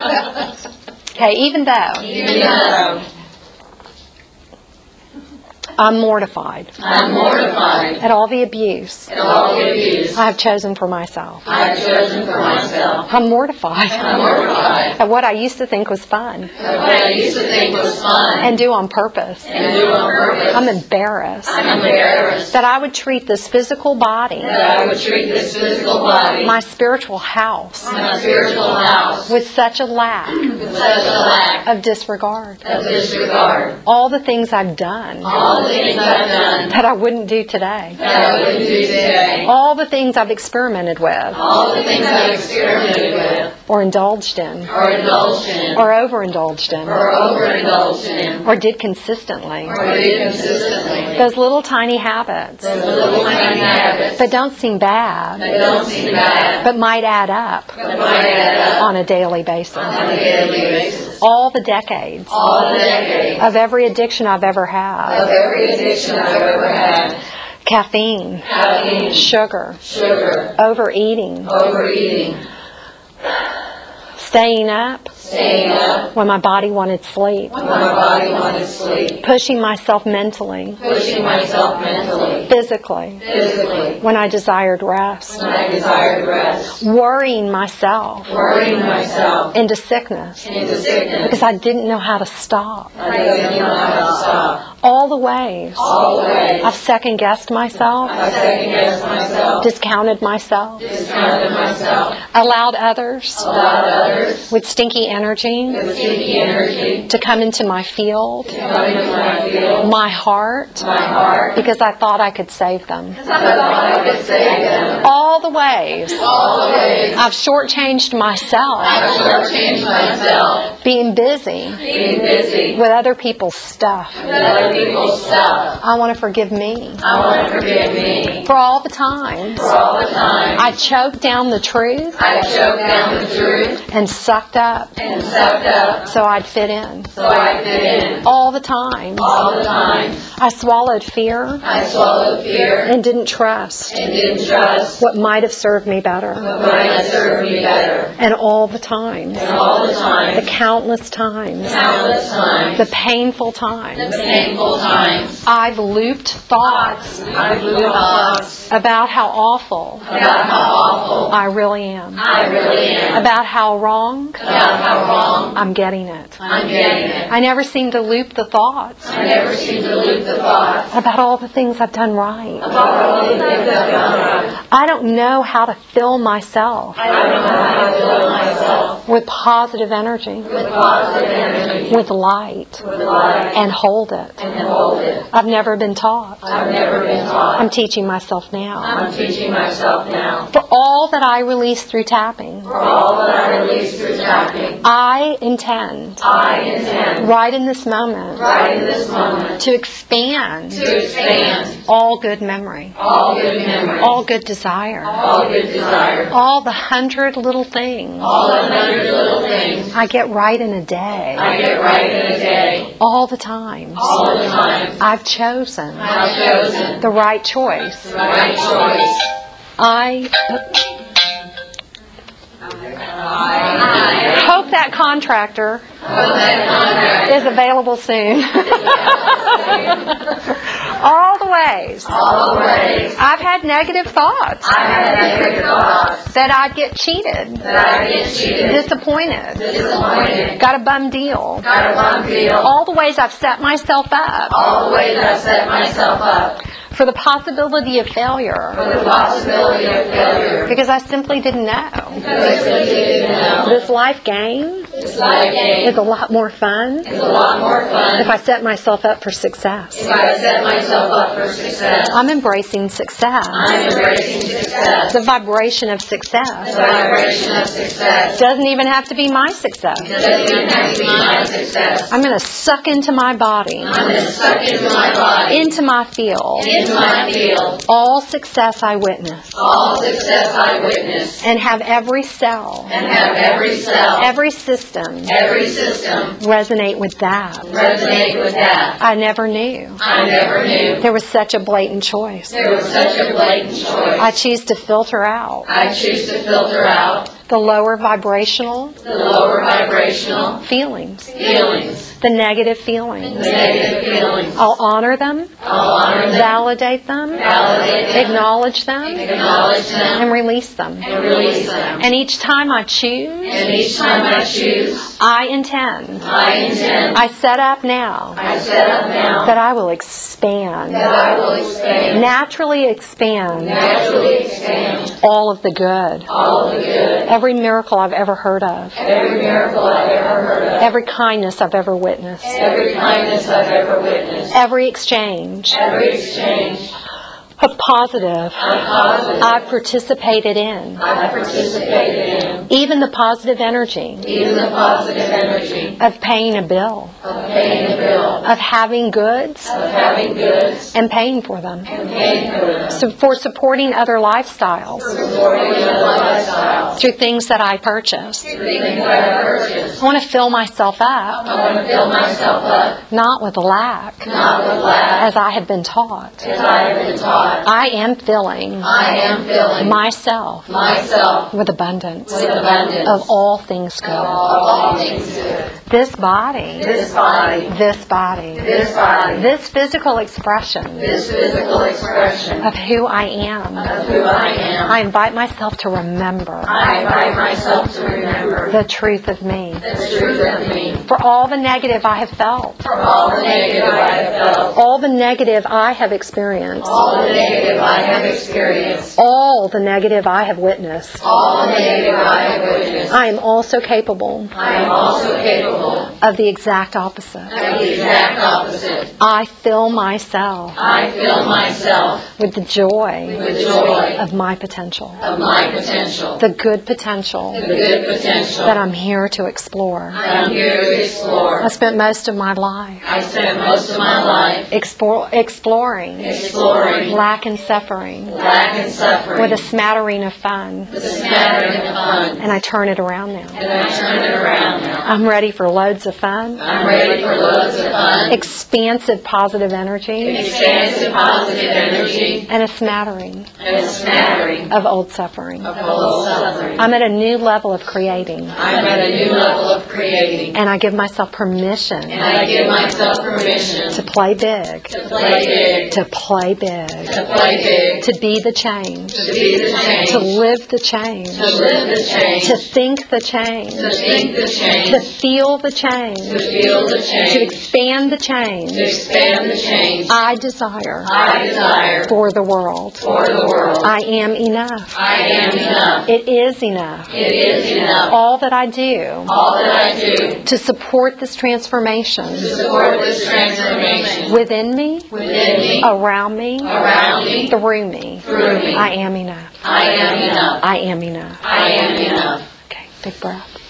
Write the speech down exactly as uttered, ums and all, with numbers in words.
Okay, even though. Even though. I'm mortified. I'm mortified. At all the abuse. At all the abuse. I have chosen for myself. I have chosen for myself. I'm mortified. I'm mortified. At what I used to think was fun. At what I used to think was fun. And do on purpose. And do on purpose. I'm embarrassed. I'm embarrassed. That I would treat this physical body. That I would treat this physical body. My spiritual house. My spiritual house. With such a lack. With such a lack. Of disregard. Of disregard. All the things I've done. All the things I've done. That I wouldn't do today. That I wouldn't do today. All the things I've experimented with. All the things I've experimented with. Or indulged in. Or indulged in. Or overindulged in. Or overindulged in. Or did consistently. Or did consistently. Those little tiny habits. Those little tiny habits. That don't seem bad. That don't seem bad. But might add up. But might add up. On a daily basis. On a daily basis. All the decades. All the decades. Of every addiction I've ever had. Of every addiction I've ever had. Caffeine. Caffeine. Sugar. Sugar. Overeating. Overeating. Staying up. Staying up. When my body wanted sleep. When my body wanted sleep. Pushing myself mentally. Pushing myself mentally. Physically. Physically. When I desired rest. When I desired rest. Worrying myself. Worrying myself. Into sickness. Into sickness. Because I didn't know how to stop. I didn't know how to stop. All the ways. All the ways. I've second guessed myself. I've second guessed myself. Discounted myself. Discounted myself. Allowed others. Allowed others. With stinky energy. With stinky energy. To come into my field. To come into my field. My heart. My heart. Because I thought I could save them. Because I thought I could save them. All the ways. All the ways. I've shortchanged myself. I've shortchanged myself. Being busy. Being busy. With other people's stuff. With other people's stuff. I want to forgive me. I want to forgive me. For all the times. For all the times. I choked down the truth. I choked down the truth. And sucked up. And sucked up. So I'd fit in. So I'd fit in. All the times. All the times. I swallowed fear. I swallowed fear. And didn't trust. And didn't trust. What might have served me better. What might have served me better. And all the times. And all the times. The countless times. Countless times. The painful times. The painful times. I've looped thoughts. I've looped thoughts. About how awful. About how awful. I really am. I really am. About how wrong. About how wrong. I'm getting it. I'm getting it. I never seem to loop the thoughts. I never seem to loop the thoughts. About all the things I've done right. About all the things I've done right. I don't know how to fill myself. I don't know how to fill myself. With positive energy. With positive energy. With light. With light. And hold it. And hold it. I've never been taught. I've never been taught. I'm teaching myself now. I'm teaching myself now. For all that I release through tapping. For all that I release through tapping. I intend. I intend. Right in this moment. Right in this moment. To expand. To expand. All good memory. All good memory. All good desire. All good desire. All the hundred little things. All the hundred little things. I get right in a day. I get right in a day. All the times. All the times. I've chosen. I've chosen. The right choice. The right choice. I I hope that contractor hope that contract is available soon. All the ways. all the ways. I've had negative thoughts. I had negative thoughts. That I'd get cheated. That I get cheated. Disappointed. Disappointed. Got a bum deal. Got a bum deal. All the ways I've set myself up. All the ways I've set myself up. For the possibility of failure. For the possibility of failure. Because I simply didn't know. Because I simply didn't know. This life game This life game is a lot more fun is a lot more fun if I set myself up for success. if I set myself up for success. I'm embracing success. I'm embracing success. The vibration of success The vibration of success doesn't even have to be my success. doesn't even have to be my success. I'm going to suck into my body, I'm going to suck into my body, into my field, into my field, all success I witness, all success I witness, and have every cell, and have every cell, every system every system resonate with that. resonate with that. I never knew. I never knew. There was such a blatant choice. There was such a blatant choice. I choose to filter out I choose to filter out the lower vibrational the lower vibrational feelings, feelings, the negative the feelings. negative feelings. I'll honor them, I'll honor them, validate them, validate them, acknowledge them, acknowledge them, and release them. and release them. And each time I choose, And each time I choose, I intend, I intend, I set up now I set up now that I will expand, that I will expand, naturally expand naturally expand all of the good, all of the good, every miracle I've ever heard of, every miracle I've ever heard of, every kindness I've ever witnessed, every kindness I've ever witnessed, every exchange every exchange of positive of positive I've participated in, I've participated in, even the positive energy even the positive energy of paying a bill, of paying a bill, of having goods of having goods and paying for them, and paying for them, so for supporting other lifestyles supporting a lifestyle, through things that I purchase. things that I purchase. I want to fill myself up, I want to fill myself up, not with lack, not with lack, as I have been taught. as I have been taught. I am filling I am filling myself myself with abundance with abundance of all things of good. all things good. This body, This body, this body, this body, this physical expression this physical expression of who I am, of who I am, I invite myself to remember I invite myself to remember the truth of me. the truth of me. For all the negative I have felt, For all the negative I have felt, all the negative I have experienced, all the negative I have experienced, all the negative I have witnessed, all the negative I have witnessed, I am also capable I am also capable of the exact opposite. of the exact opposite. I fill myself I fill myself with the joy with joy of my potential, of my potential, the good potential the good potential that I'm here to explore. that I'm here to explore. I spent most of my life I spent most of my life explore, exploring exploring lack and suffering lack and suffering with a smattering of fun, with a smattering of fun, and I turn it around now. and I turn it around now. I'm ready for loads of fun, I'm ready for loads of fun, expansive positive energy, expansive positive energy, and a smattering and a smattering of old suffering. of old suffering. I'm at a new level of creating, I'm at a new level of creating, and I give myself permission and I give myself permission to play big, to play big, to play big, to play big, to be the change, to be the change, to live the change, to live the change, to think the change, to think the to change, feel the change, to feel the to change, expand the to change expand the change I desire I desire for the world. for the world. I am enough. I am enough. It is enough. It is enough. All that I do All that I do to support this transformation to support this transformation within me, within me, around me, around me, through me, through me. I am enough. I am enough. I am enough. I am enough. Okay, big breath.